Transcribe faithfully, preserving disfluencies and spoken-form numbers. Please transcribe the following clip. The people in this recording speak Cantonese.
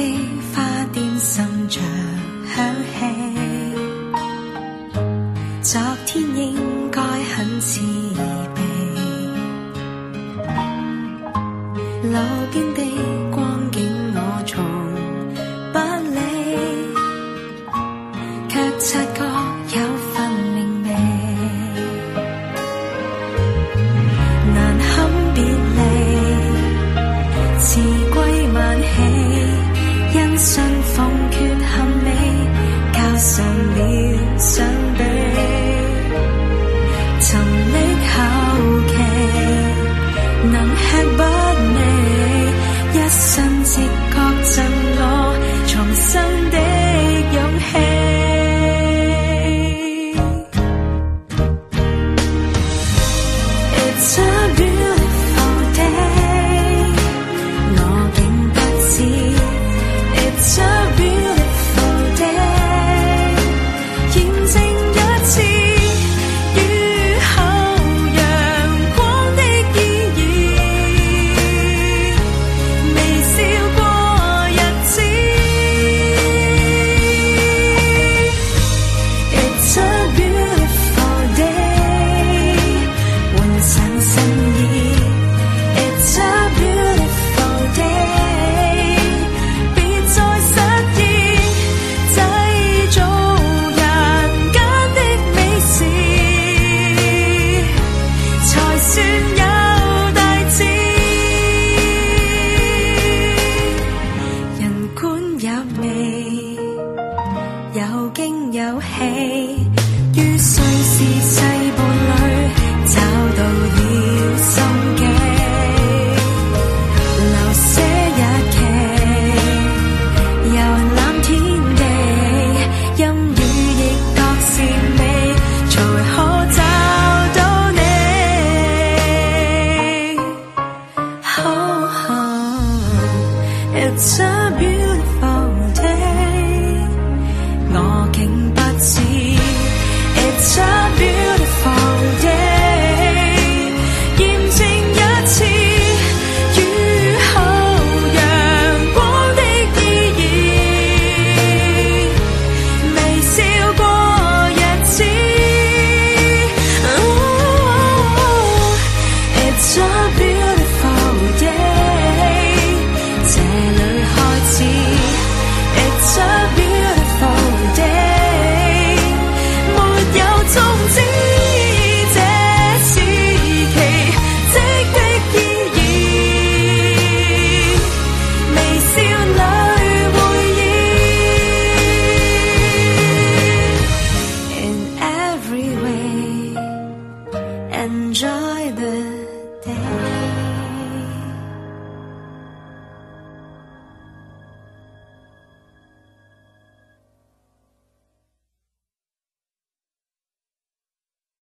花店滲着香氣，昨天應該很自卑，路邊的光景我從不理，卻察覺有份明媚，難堪別離，辭歸晚起，因信奉缺陷美，交上了相比，沉溺後期，能吃不味，一瞬直覺贈我重生的勇氣。It's a beautiful day， 我竟不知。It's a beautiful day， 驗證一次雨後陽光的意義，微笑過日子。It's a beautiful day， 換上新意。It's a beautiful day， 別再實現製造人間的美事，才算有大志。人官有味，有驚有喜，於世事細步裏找到了心機，留些日期，遊覽天地，陰雨亦覺是美，才可找到你。Oh, it's a beautiful day， 我竟不知。It's a beautiful